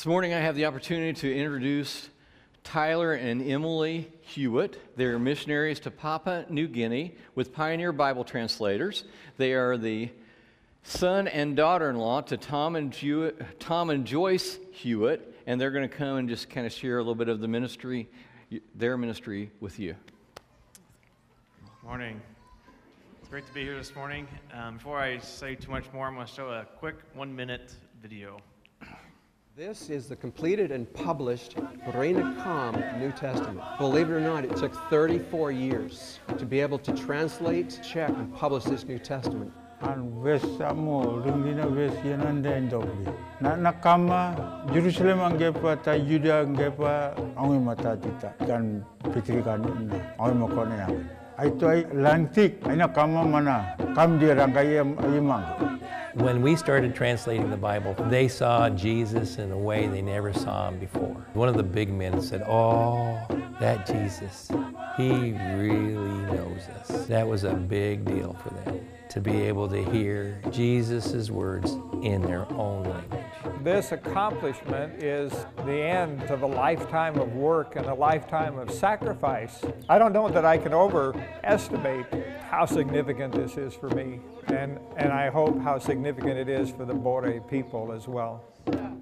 This morning I have the opportunity to introduce Tyler and Emily Hewitt. They're missionaries to Papua New Guinea with Pioneer Bible Translators. They are the son and daughter-in-law to Tom and Joyce Hewitt, and they're going to come and just kind of share a little bit of the ministry, their ministry with you. Morning. It's great to be here this morning. Before I say too much more, I'm going to show a quick 1-minute video. This is the completed and published Boreinakam New Testament. Believe it or not, it took 34 years to be able to translate, check, and publish this New Testament. And West Samo, Lungina West Yananda and Dobri. Nakama, Jerusalem Angepa, Ta Judah Angepa, Angimata Tita, Kan Pitrikan, Angimakona. I toy Lantik, I nakama mana, Kam Dirangayam Ayimang. When we started translating the Bible, they saw Jesus in a way they never saw him before. One of the big men said, "Oh, that Jesus, he really knows us." That was a big deal for them, to be able to hear Jesus' words in their own language. This accomplishment is the end of a lifetime of work and a lifetime of sacrifice. I don't know that I can overestimate how significant this is for me, and I hope how significant it is for the Bore people as well. Well,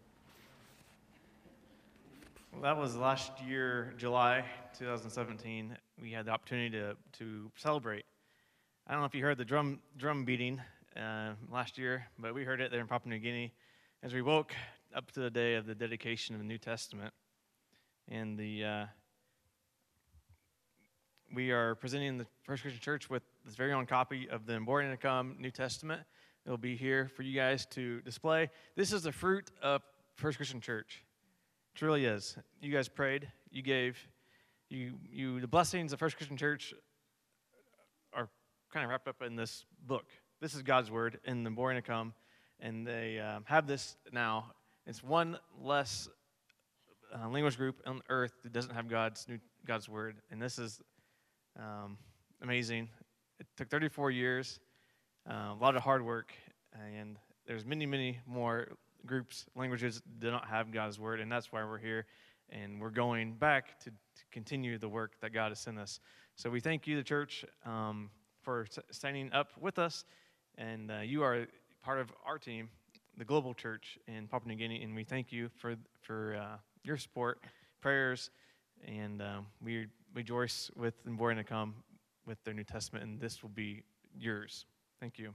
that was last year, July 2017. We had the opportunity to celebrate. I don't know if you heard the drum beating last year, but we heard it there in Papua New Guinea as we woke up to the day of the dedication of the New Testament. And we are presenting the First Christian Church with this very own copy of the Boreinakam New Testament. It'll be here for you guys to display. This is the fruit of First Christian Church. It really is. You guys prayed. You gave. The blessings of First Christian Church are kind of wrapped up in this book. This is God's Word in the Boreinakam, and they have this now. It's one less language group on earth that doesn't have God's Word, and this is amazing. It took 34 years, a lot of hard work, and there's many, many more groups, languages that do not have God's Word, and that's why we're here, and we're going back to continue the work that God has sent us. So we thank you, the church, for standing up with us, and you are part of our team, the Global Church in Papua New Guinea, and we thank you for your support, prayers, and we rejoice with the Boreinakam with their New Testament, and this will be yours. Thank you.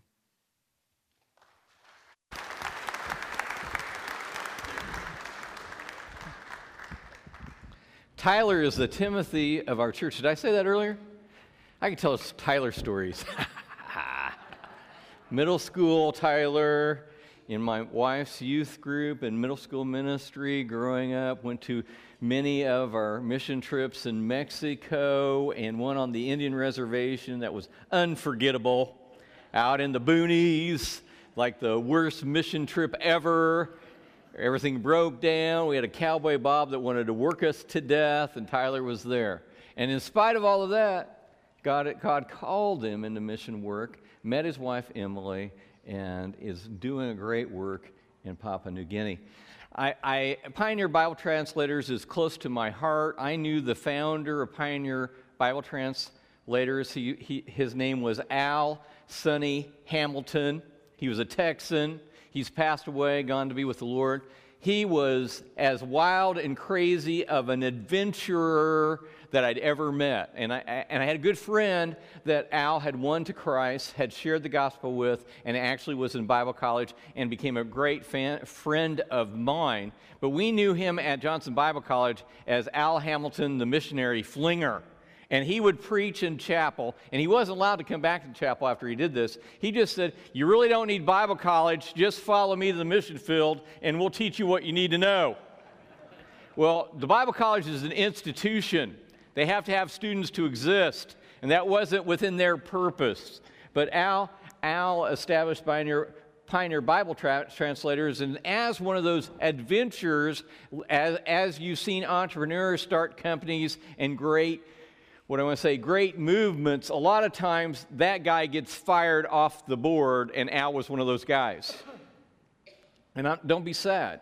Tyler is the Timothy of our church. Did I say that earlier? I can tell us Tyler stories. Middle school, Tyler, in my wife's youth group and middle school ministry, growing up, went to many of our mission trips in Mexico and one on the Indian reservation that was unforgettable, out in the boonies, like the worst mission trip ever. Everything broke down. We had a cowboy Bob that wanted to work us to death, and Tyler was there. And in spite of all of that, God called him into mission work, met his wife Emily, and is doing a great work in Papua New Guinea. Pioneer Bible Translators is close to my heart. I knew the founder of Pioneer Bible Translators. His name was Al Sonny Hamilton. He was a Texan. He's passed away, gone to be with the Lord. He was as wild and crazy of an adventurer that I'd ever met. And I had a good friend that Al had won to Christ, had shared the gospel with, and actually was in Bible college and became a great friend of mine. But we knew him at Johnson Bible College as Al Hamilton, the missionary flinger. And he would preach in chapel, and he wasn't allowed to come back to chapel after he did this. He just said, "You really don't need Bible college, just follow me to the mission field, and we'll teach you what you need to know." Well, the Bible college is an institution. They have to have students to exist, and that wasn't within their purpose. But Al established Pioneer Bible Translators, and as one of those adventurers, as you've seen entrepreneurs start companies and great movements, a lot of times that guy gets fired off the board, and Al was one of those guys. And don't be sad.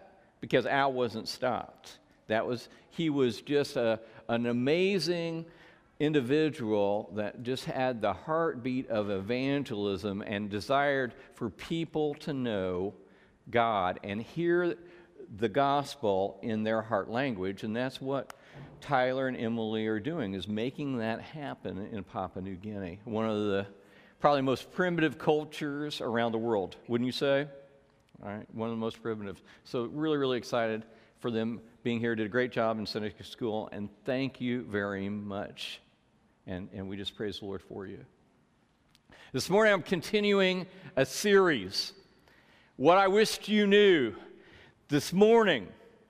because Al wasn't stopped. He was just an amazing individual that just had the heartbeat of evangelism and desired for people to know God and hear the gospel in their heart language. And that's what Tyler and Emily are doing, is making that happen in Papua New Guinea, one of the probably most primitive cultures around the world, wouldn't you say? All right, one of the most primitive. So really, really excited for them being here. Did a great job in Sunday school, and thank you very much. And we just praise the Lord for you. This morning I'm continuing a series. What I wished you knew this morning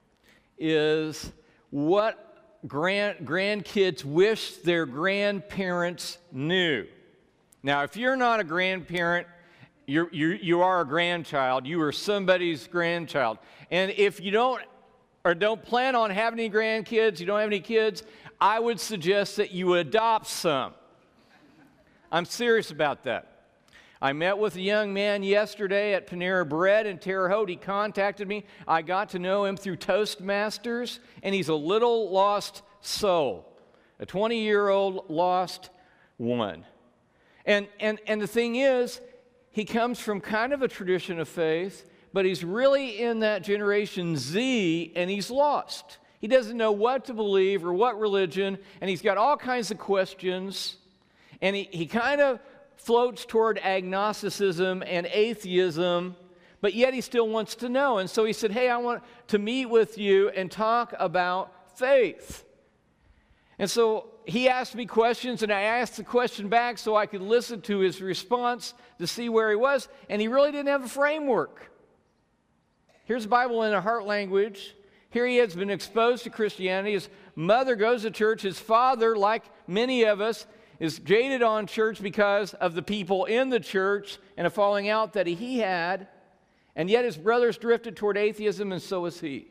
is what grandkids wish their grandparents knew. Now, if you're not a grandparent, you are a grandchild. You are somebody's grandchild. And if you don't plan on having any grandkids, you don't have any kids, I would suggest that you adopt some. I'm serious about that. I met with a young man yesterday at Panera Bread in Terre Haute. He contacted me. I got to know him through Toastmasters, and he's a little lost soul, a 20-year-old lost one. And the thing is, he comes from kind of a tradition of faith, but he's really in that Generation Z, and he's lost. He doesn't know what to believe or what religion, and he's got all kinds of questions, and he kind of floats toward agnosticism and atheism, but yet he still wants to know. And so he said, hey, I want to meet with you and talk about faith. And so he asked me questions, and I asked the question back so I could listen to his response to see where he was, and he really didn't have a framework. Here's the Bible in a heart language. Here he has been exposed to Christianity. His mother goes to church. His father, like many of us, is jaded on church because of the people in the church and a falling out that he had. And yet his brothers drifted toward atheism, and so is he.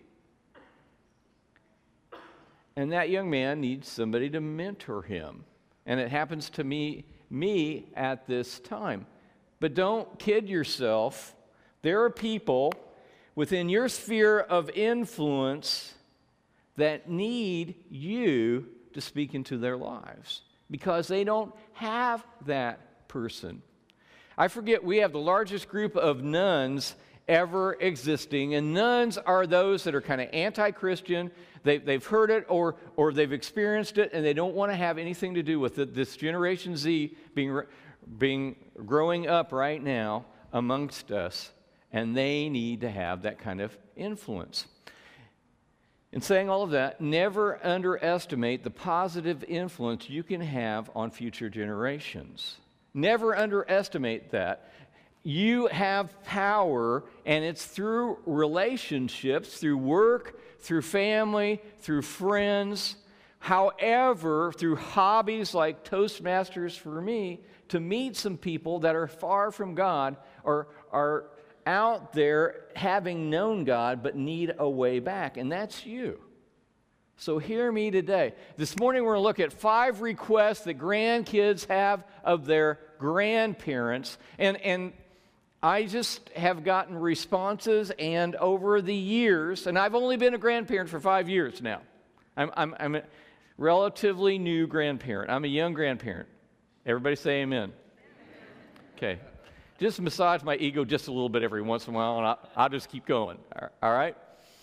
And that young man needs somebody to mentor him. And it happens to me at this time. But don't kid yourself. There are people within your sphere of influence that need you to speak into their lives because they don't have that person. I forget, we have the largest group of nuns ever existing, and nuns are those that are kind of anti-Christian. They've heard it or they've experienced it, and they don't want to have anything to do with it. This Generation Z being growing up right now amongst us, and they need to have that kind of influence. In saying all of that, never underestimate the positive influence you can have on future generations. Never underestimate that. You have power, and it's through relationships, through work, through family, through friends. However, through hobbies like Toastmasters for me, to meet some people that are far from God or are out there having known God but need a way back, and that's you. So hear me today. This morning we're going to look at 5 requests that grandkids have of their grandparents, and I just have gotten responses, and over the years, and I've only been a grandparent for 5 years now. I'm a relatively new grandparent. I'm a young grandparent. Everybody say amen. Okay. Just massage my ego just a little bit every once in a while, and I'll just keep going. All right?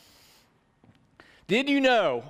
Did you know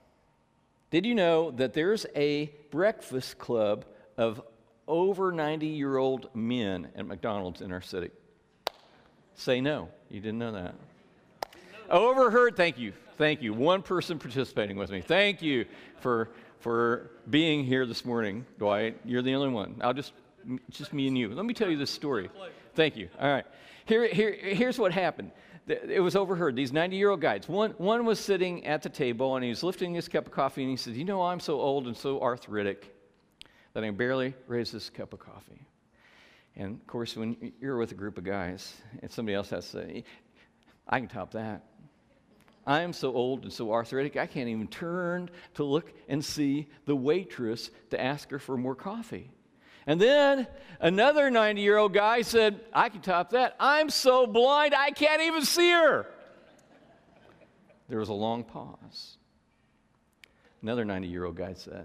that there's a breakfast club of over 90-year-old men at McDonald's in our city? Say no. You didn't know that. Overheard. Thank you. One person participating with me. Thank you for being here this morning, Dwight. You're the only one. Just me and you. Let me tell you this story. Thank you. All right. Here's what happened. It was overheard. These 90-year-old guys. One was sitting at the table, and he was lifting his cup of coffee, and he said, I'm so old and so arthritic that I can barely raise this cup of coffee. And, of course, when you're with a group of guys, and somebody else has to say, I can top that. I am so old and so arthritic, I can't even turn to look and see the waitress to ask her for more coffee. And then another 90-year-old guy said, I can top that. I'm so blind, I can't even see her. There was a long pause. Another 90-year-old guy said,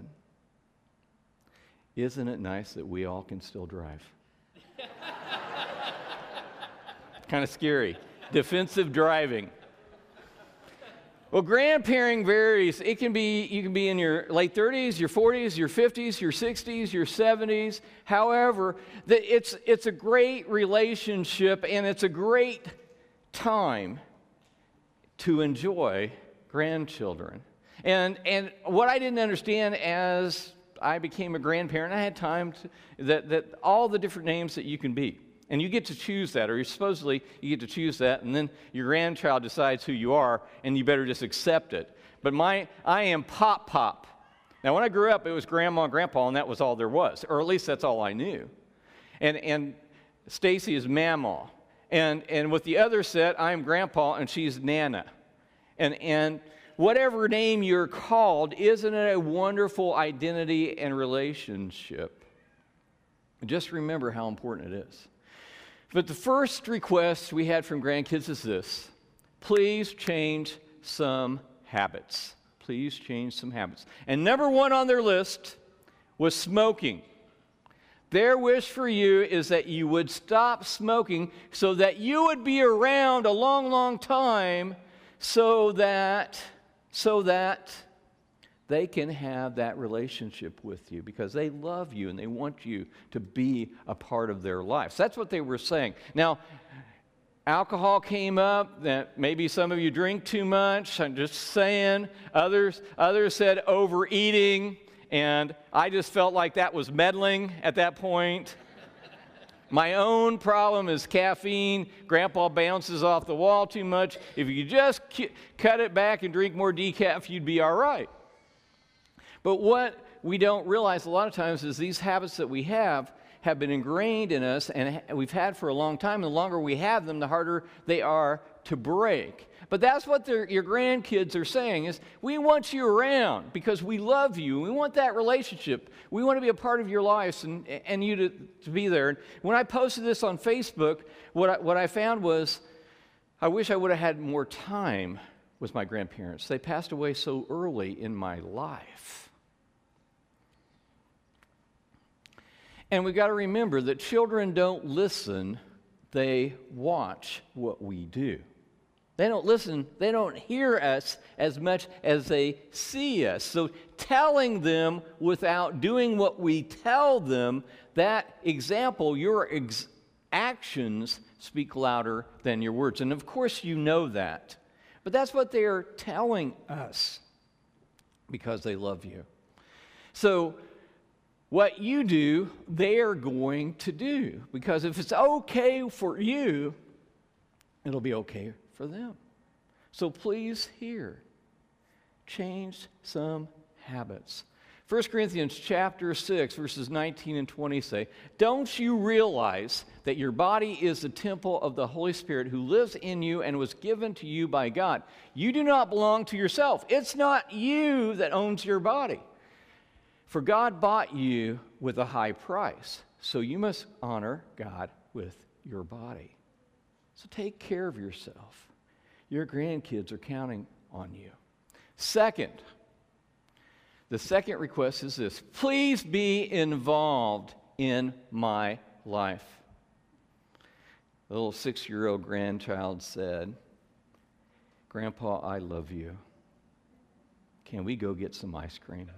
"Isn't it nice that we all can still drive?" Kind of scary. Defensive driving. Well, grandparenting varies. You can be in your late 30s, your 40s, your 50s, your 60s, your 70s. However, it's a great relationship, and it's a great time to enjoy grandchildren. And what I didn't understand as I became a grandparent, I had time that all the different names that you can be. And you get to choose that, or you get to choose that, and then your grandchild decides who you are, and you better just accept it. But I am Pop. Now, when I grew up, it was Grandma and Grandpa, and that was all there was, or at least that's all I knew. And Stacy is Mamaw. And with the other set, I'm Grandpa, and she's Nana. And whatever name you're called, isn't it a wonderful identity and relationship? Just remember how important it is. But the first request we had from grandkids is this: please change some habits. Please change some habits. And number one on their list was smoking. Their wish for you is that you would stop smoking so that you would be around a long, long time so that they can have that relationship with you because they love you and they want you to be a part of their lives. That's what they were saying. Now, alcohol came up, that maybe some of you drink too much. I'm just saying. Others said overeating, and I just felt like that was meddling at that point. My own problem is caffeine. Grandpa bounces off the wall too much. If you could just cut it back and drink more decaf, you'd be all right. But what we don't realize a lot of times is these habits that we have been ingrained in us and we've had for a long time. And the longer we have them, the harder they are to break. But that's what your grandkids are saying is, we want you around because we love you. We want that relationship. We want to be a part of your lives and you to be there. And when I posted this on Facebook, what I found was I wish I would have had more time with my grandparents. They passed away so early in my life. And we've got to remember that children don't listen, they watch what we do. They don't listen, they don't hear us as much as they see us. So telling them without doing what we tell them, that example, your actions speak louder than your words. And of course you know that. But that's what they're telling us because they love you. So what you do, they are going to do. Because if it's okay for you, it'll be okay for them. So please hear. Change some habits. 1 Corinthians chapter 6, verses 19 and 20 say, "Don't you realize that your body is the temple of the Holy Spirit who lives in you and was given to you by God? You do not belong to yourself. It's not you that owns your body. For God bought you with a high price, so you must honor God with your body." So take care of yourself. Your grandkids are counting on you. Second, the second request is this: please be involved in my life. The little 6-year-old grandchild said, "Grandpa, I love you. Can we go get some ice cream?"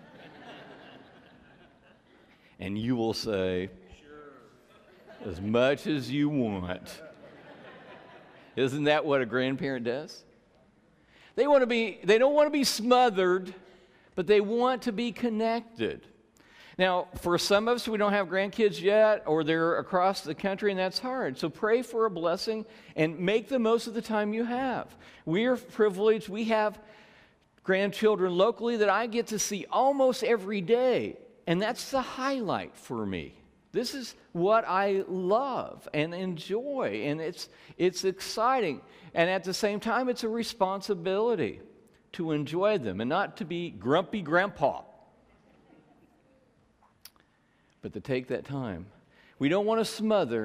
And you will say, "Sure. As much as you want." Isn't that what a grandparent does? They don't want to be smothered, but they want to be connected. Now, for some of us, we don't have grandkids yet, or they're across the country, and that's hard. So pray for a blessing and make the most of the time you have. We are privileged. We have grandchildren locally that I get to see almost every day. And that's the highlight for me. This is what I love and enjoy, and it's exciting. And at the same time, it's a responsibility to enjoy them and not to be grumpy grandpa, but to take that time. We don't want to smother,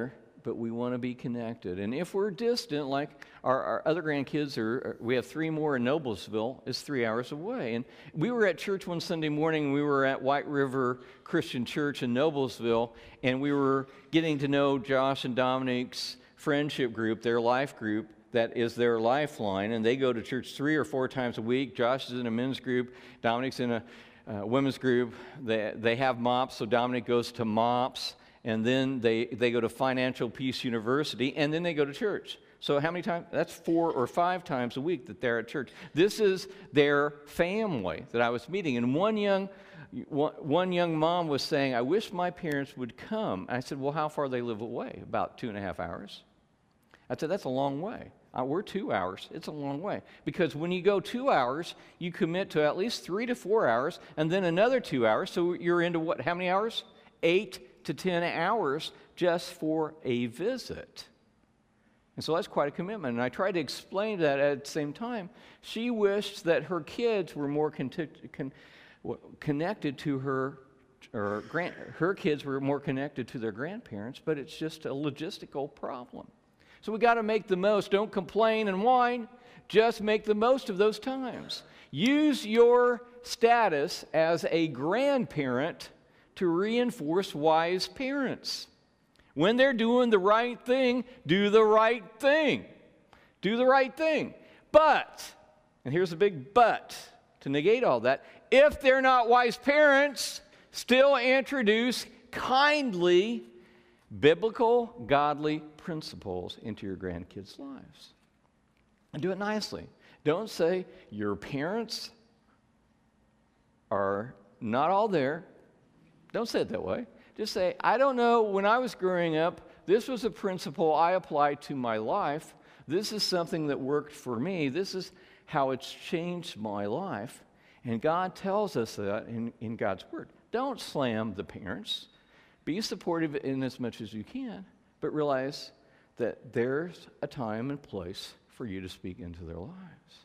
but we want to be connected. And if we're distant, like our other grandkids we have 3 more in Noblesville, it's 3 hours away. And we were at church one Sunday morning. We were at White River Christian Church in Noblesville, and we were getting to know Josh and Dominic's friendship group, their life group. That is their lifeline, and they go to church 3 or 4 times a week. Josh is in a men's group. Dominic's in a women's group. They have MOPS, so Dominic goes to MOPS, and then they go to Financial Peace University, and then they go to church. So how many times? That's 4 or 5 times a week that they're at church. This is their family that I was meeting, and one young mom was saying, "I wish my parents would come." I said, "Well, how far do they live away?" "About 2.5 hours." I said, "That's a long way." We're 2 hours. It's a long way. Because when you go 2 hours, you commit to at least 3 to 4 hours, and then another 2 hours. So you're into what? How many hours? 8 to 10 hours just for a visit. And so that's quite a commitment. And I tried to explain that at the same time. She wished that her kids were more connected to her kids were more connected to their grandparents, but it's just a logistical problem. So we got to make the most. Don't complain and whine. Just make the most of those times. Use your status as a grandparent to reinforce wise parents. When they're doing the right thing, do the right thing. Do the right thing. But, and here's a big but to negate all that, if they're not wise parents, still introduce kindly biblical, godly principles into your grandkids' lives. And do it nicely. Don't say your parents are not all there. Don't say it that way. Just say, I don't know, when I was growing up, this was a principle I applied to my life. This is something that worked for me. This is how it's changed my life. And God tells us that in God's Word. Don't slam the parents. Be supportive in as much as you can, but realize that there's a time and place for you to speak into their lives.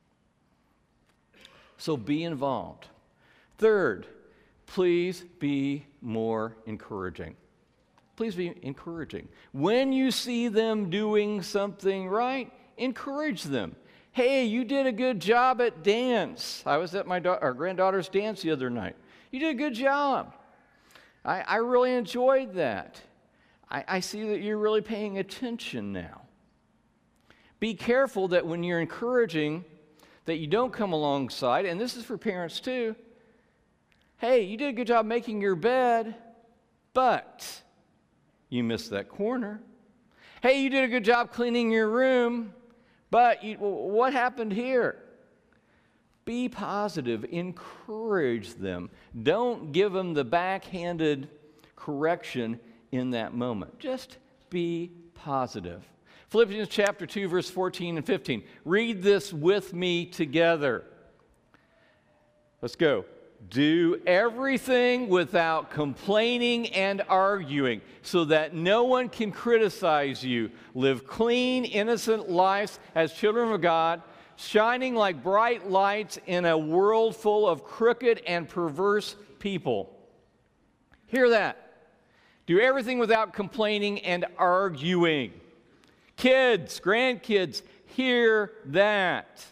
So be involved. Third, please be more encouraging. Please be encouraging. When you see them doing something right, encourage them. Hey, you did a good job at dance. I was at our granddaughter's dance the other night. You did a good job. I really enjoyed that. I see that you're really paying attention now. Be careful that when you're encouraging, that you don't come alongside, and this is for parents too. Hey, you did a good job making your bed, but you missed that corner. Hey, you did a good job cleaning your room, but what happened here? Be positive. Encourage them. Don't give them the backhanded correction in that moment. Just be positive. Philippians chapter 2, verse 14 and 15. Read this with me together. Let's go. Do everything without complaining and arguing, so that no one can criticize you. Live clean, innocent lives as children of God, shining like bright lights in a world full of crooked and perverse people. Hear that. Do everything without complaining and arguing. Kids, grandkids, hear that.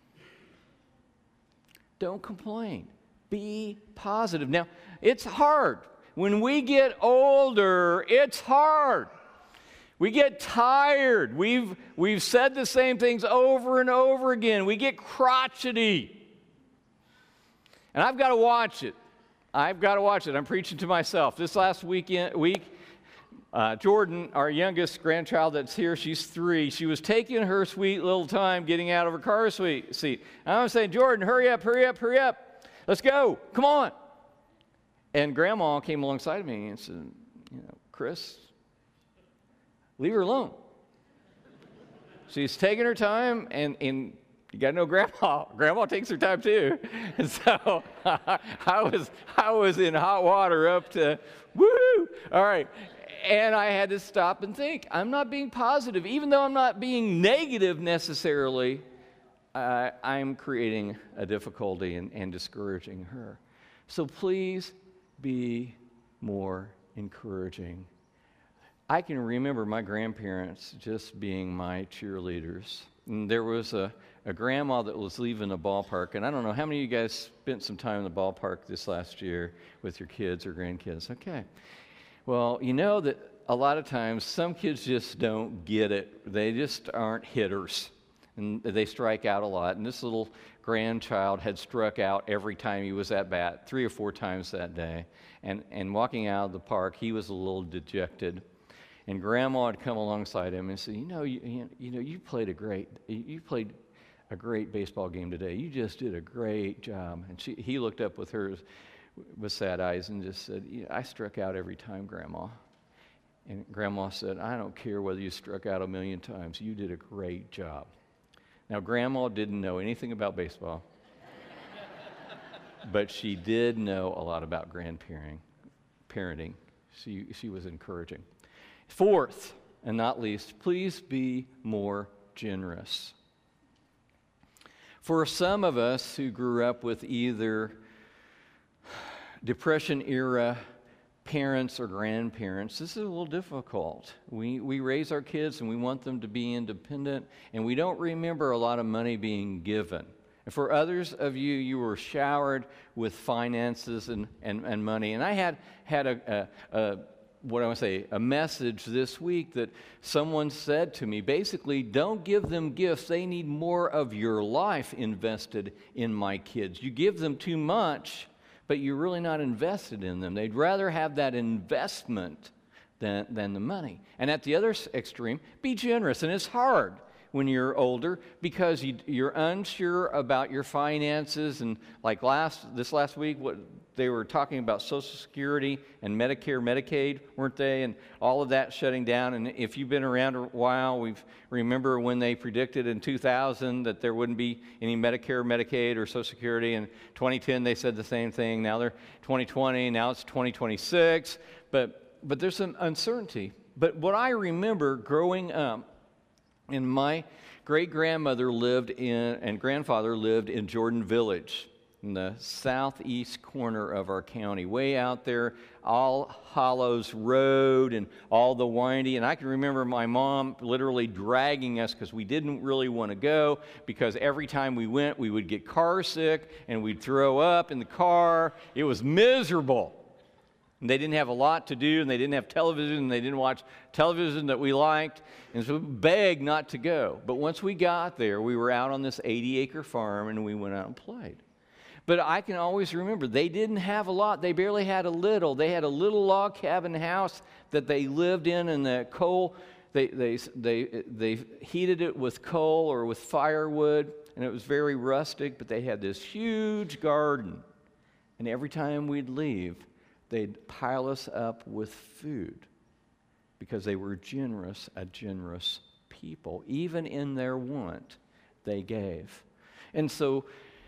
Don't complain. Be positive. Now, it's hard. When we get older, it's hard. We get tired. We've said the same things over and over again. We get crotchety. And I've got to watch it. I'm preaching to myself. This last week, Jordan, our youngest grandchild that's here, she's 3. She was taking her sweet little time getting out of her car seat. And I was saying, Jordan, hurry up. Let's go. Come on. And Grandma came alongside me and said, Chris, leave her alone. She's taking her time, and you got to know Grandma. Grandma takes her time too. And so I was in hot water up to, woo! All right. And I had to stop and think. I'm not being positive. Even though I'm not being negative necessarily, I'm creating a difficulty and discouraging her. So please be more encouraging. I can remember my grandparents just being my cheerleaders. And there was a grandma that was leaving the ballpark, and I don't know how many of you guys spent some time in the ballpark this last year with your kids or grandkids. Okay. Well, you know that a lot of times some kids just don't get it. They just aren't hitters, and they strike out a lot. And this little grandchild had struck out every time he was at bat, 3 or 4 times that day. And walking out of the park, he was a little dejected. And Grandma had come alongside him and said, you played a great baseball game today. You just did a great job. And he looked up with her with sad eyes and just said, I struck out every time, Grandma. And Grandma said, I don't care whether you struck out 1,000,000 times. You did a great job. Now, Grandma didn't know anything about baseball, but she did know a lot about parenting. She was encouraging. Fourth, and not least, please be more generous. For some of us who grew up with either Depression-era parents or grandparents, this is a little difficult. We raise our kids and we want them to be independent, and we don't remember a lot of money being given. And for others of you, you were showered with finances and money. And I had a message this week that someone said to me, basically, don't give them gifts. They need more of your life invested in my kids. You give them too much, but you're really not invested in them. They'd rather have that investment than the money. And at the other extreme, be generous. And it's hard when you're older because you're unsure about your finances. And like this last week, what they were talking about Social Security and Medicare, Medicaid, weren't they? And all of that shutting down. And if you've been around a while, remember when they predicted in 2000 that there wouldn't be any Medicare, Medicaid, or Social Security. In 2010, they said the same thing. Now they're 2020. Now it's 2026. But there's some uncertainty. But what I remember growing up, and my great-grandmother and grandfather lived in Jordan Village, in the southeast corner of our county, way out there, All Hallows Road and all the windy. And I can remember my mom literally dragging us because we didn't really want to go, because every time we went, we would get car sick and we'd throw up in the car. It was miserable. And they didn't have a lot to do, and they didn't have television, and they didn't watch television that we liked, and so we begged not to go. But once we got there, we were out on this 80-acre farm, and we went out and played. But I can always remember, they didn't have a lot. They barely had a little. They had a little log cabin house that they lived in, and the coal, they heated it with coal or with firewood, and it was very rustic, but they had this huge garden. And every time we'd leave, they'd pile us up with food because they were a generous people. Even in their want, they gave. And so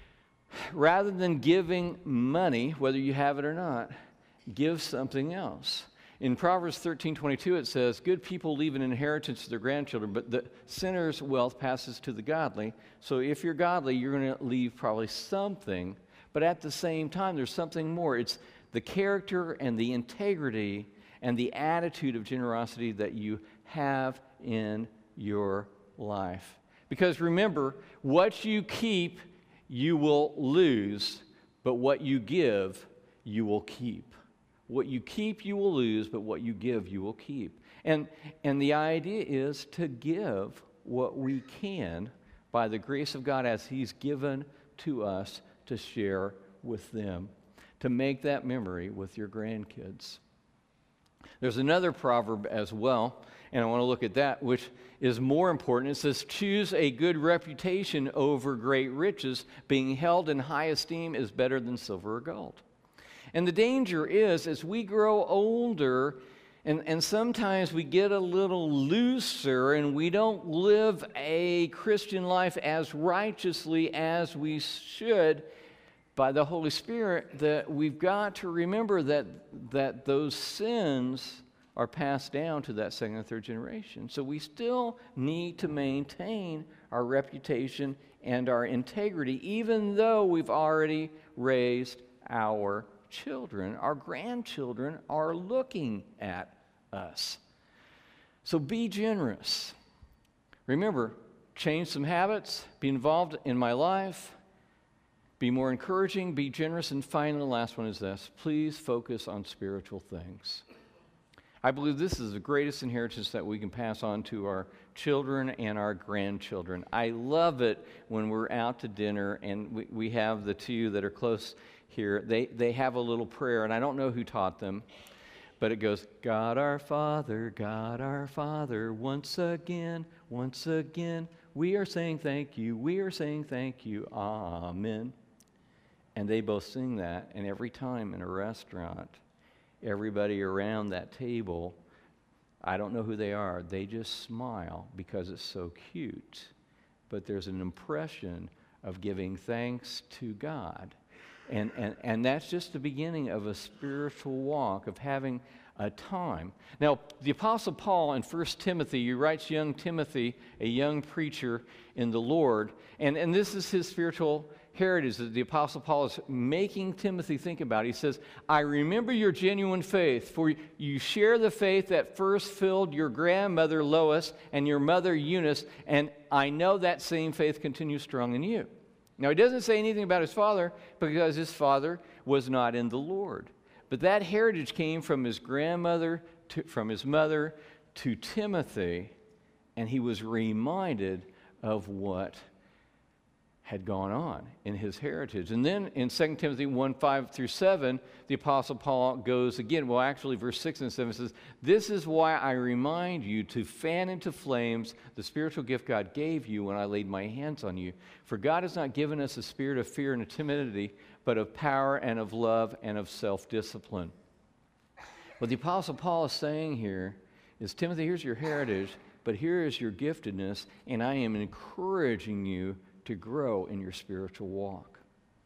rather than giving money, whether you have it or not, give something else. In Proverbs 13:22, it says, good people leave an inheritance to their grandchildren, but the sinner's wealth passes to the godly. So if you're godly, you're going to leave probably something, but at the same time, there's something more. It's the character and the integrity and the attitude of generosity that you have in your life. Because remember, what you keep, you will lose, but what you give, you will keep. What you keep, you will lose, but what you give, you will keep. And the idea is to give what we can by the grace of God as He's given to us to share with them, to make that memory with your grandkids. There's another proverb as well, and I want to look at that, which is more important. It says, choose a good reputation over great riches. Being held in high esteem is better than silver or gold. And the danger is, as we grow older, and sometimes we get a little looser and we don't live a Christian life as righteously as we should, by the Holy Spirit, that we've got to remember that those sins are passed down to that second and third generation. So we still need to maintain our reputation and our integrity, even though we've already raised our children. Our grandchildren are looking at us. So be generous. Remember, change some habits, be involved in my life, be more encouraging, be generous, and finally, the last one is this: please focus on spiritual things. I believe this is the greatest inheritance that we can pass on to our children and our grandchildren. I love it when we're out to dinner and we have the two that are close here. They have a little prayer, and I don't know who taught them, but it goes, God our Father, once again, we are saying thank you, amen. And they both sing that, and every time in a restaurant, everybody around that table, I don't know who they are, they just smile because it's so cute. But there's an impression of giving thanks to God. And that's just the beginning of a spiritual walk, of having a time. Now, the Apostle Paul in 1 Timothy, he writes young Timothy, a young preacher in the Lord, and this is his spiritual heritage that the Apostle Paul is making Timothy think about. He says, I remember your genuine faith, for you share the faith that first filled your grandmother Lois and your mother Eunice, and I know that same faith continues strong in you. Now, he doesn't say anything about his father because his father was not in the Lord. But that heritage came from his grandmother, from his mother to Timothy, and he was reminded of what had gone on in his heritage. And then in 2 Timothy 1:5-7, the Apostle Paul goes again. Well, actually, verse 6 and 7 says, this is why I remind you to fan into flames the spiritual gift God gave you when I laid my hands on you. For God has not given us a spirit of fear and of timidity, but of power and of love and of self-discipline. What the Apostle Paul is saying here is, Timothy, here's your heritage, but here is your giftedness, and I am encouraging you to grow in your spiritual walk.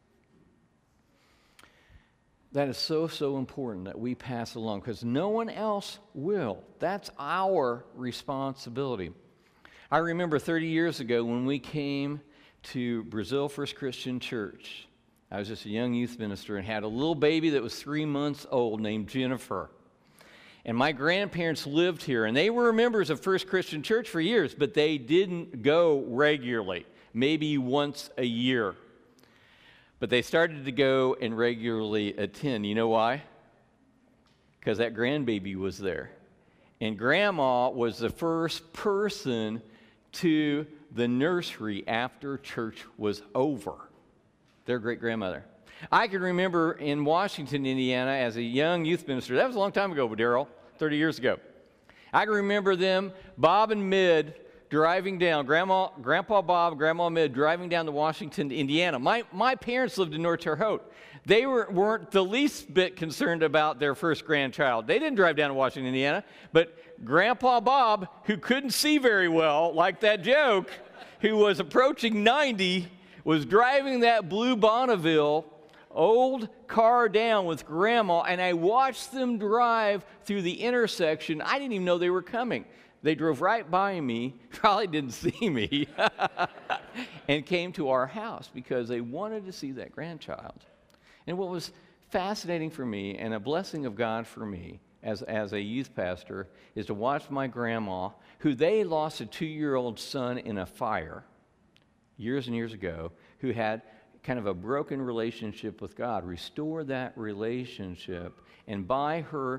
That is so, so important that we pass along, because no one else will. That's our responsibility. I remember 30 years ago when we came to Brazil First Christian Church. I was just a young youth minister and had a little baby that was 3 months old named Jennifer. And my grandparents lived here, and they were members of First Christian Church for years, but they didn't go regularly. Maybe once a year. But they started to go and regularly attend. You know why? Because that grandbaby was there. And Grandma was the first person to the nursery after church was over. Their great-grandmother. I can remember in Washington, Indiana, as a young youth minister. That was a long time ago, Daryl, 30 years ago. I can remember them, Bob and Mid, driving down, Grandpa Bob, Grandma Mid, driving down to Washington, Indiana. My parents lived in North Terre Haute. They weren't the least bit concerned about their first grandchild. They didn't drive down to Washington, Indiana, but Grandpa Bob, who couldn't see very well, like that joke, who was approaching 90, was driving that blue Bonneville old car down with Grandma, and I watched them drive through the intersection. I didn't even know they were coming. They drove right by me, probably didn't see me, and came to our house because they wanted to see that grandchild. And what was fascinating for me and a blessing of God for me as a youth pastor is to watch my grandma, who they lost a 2-year-old son in a fire years and years ago, who had kind of a broken relationship with God, restore that relationship. And by her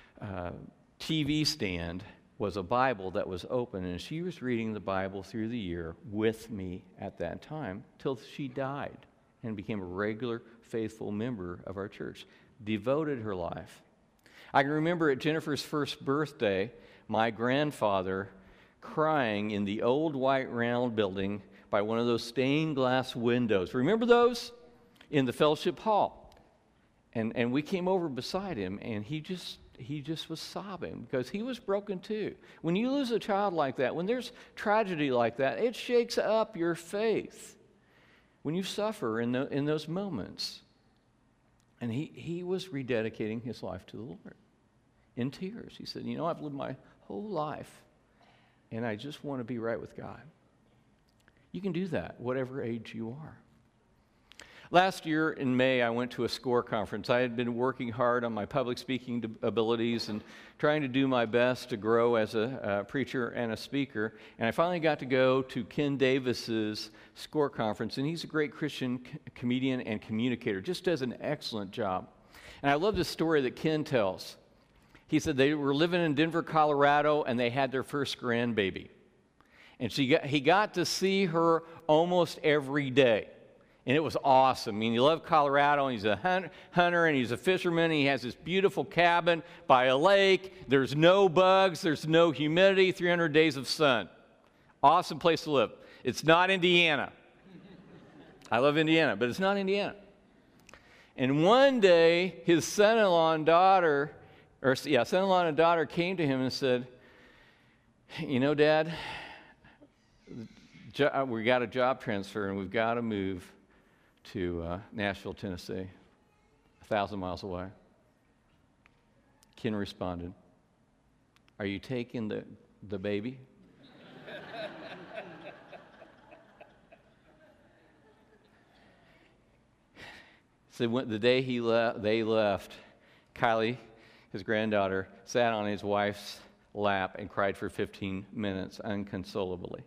TV stand was a Bible that was open, and she was reading the Bible through the year with me at that time till she died and became a regular, faithful member of our church, devoted her life. I can remember at Jennifer's first birthday, my grandfather crying in the old white round building by one of those stained glass windows. Remember those? In the fellowship hall. And we came over beside him, and he just was sobbing because he was broken too. When you lose a child like that, when there's tragedy like that, it shakes up your faith when you suffer in those moments. And he was rededicating his life to the Lord in tears. He said, I've lived my whole life, and I just want to be right with God. You can do that, whatever age you are. Last year in May, I went to a SCORE conference. I had been working hard on my public speaking abilities and trying to do my best to grow as a preacher and a speaker. And I finally got to go to Ken Davis's SCORE conference, and he's a great Christian comedian and communicator, just does an excellent job. And I love the story that Ken tells. He said they were living in Denver, Colorado, and they had their first grandbaby. And he got to see her almost every day. And it was awesome. I mean, he loved Colorado, and he's a hunter, and he's a fisherman. And he has this beautiful cabin by a lake. There's no bugs. There's no humidity. 300 days of sun. Awesome place to live. It's not Indiana. I love Indiana, but it's not Indiana. And one day, his son-in-law and daughter came to him and said, "You know, Dad, we got a job transfer, and we've got to move to Nashville, Tennessee, 1,000 miles away." Ken responded, "Are you taking the baby?" So the day they left, Kylie, his granddaughter, sat on his wife's lap and cried for 15 minutes inconsolably.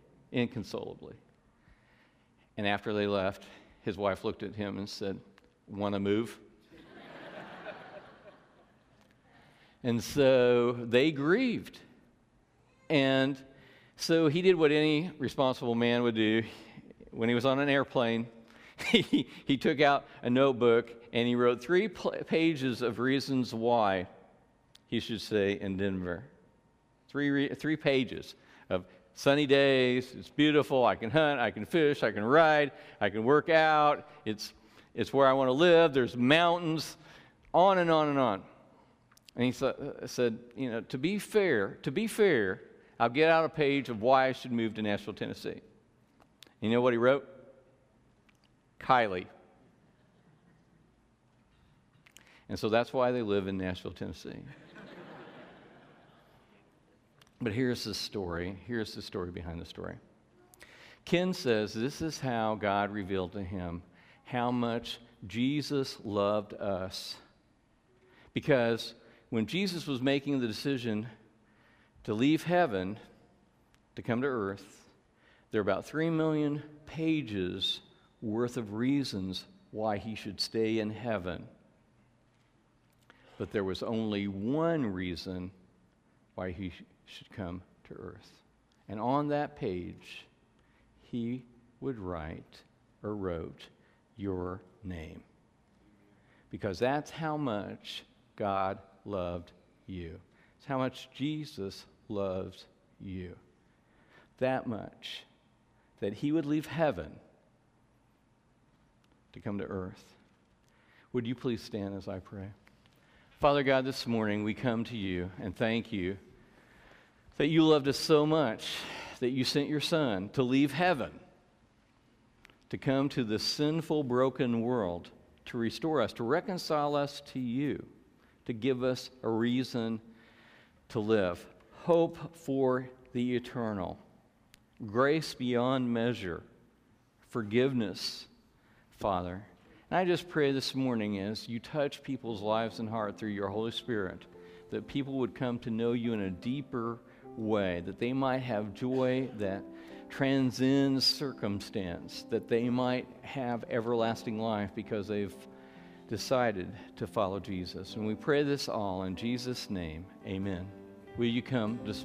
And after they left, his wife looked at him and said, "Want to move?" And so they grieved. And so he did what any responsible man would do. When he was on an airplane, he took out a notebook and he wrote 3 pages of reasons why he should stay in Denver. 3 pages of sunny days, it's beautiful, I can hunt, I can fish, I can ride, I can work out, it's where I want to live, there's mountains, on and on and on. And he said, you know, to be fair, I'll get out a page of why I should move to Nashville, Tennessee. You know what he wrote? Kylie. And so that's why they live in Nashville, Tennessee. But here's the story. Here's the story behind the story. Ken says this is how God revealed to him how much Jesus loved us. Because when Jesus was making the decision to leave heaven to come to earth, there are about 3 million pages worth of reasons why he should stay in heaven. But there was only one reason why he should come to earth. And on that page, he would write or wrote your name. Because that's how much God loved you. It's how much Jesus loves you. That much that he would leave heaven to come to earth. Would you please stand as I pray? Father God, this morning we come to you and thank you that you loved us so much that you sent your Son to leave heaven, to come to the sinful, broken world, to restore us, to reconcile us to you, to give us a reason to live, hope for the eternal, grace beyond measure, forgiveness, Father. And I just pray this morning as you touch people's lives and heart through your Holy Spirit, that people would come to know you in a deeper way, that they might have joy that transcends circumstance, that they might have everlasting life because they've decided to follow Jesus. And we pray this all in Jesus' name. Amen. Will you come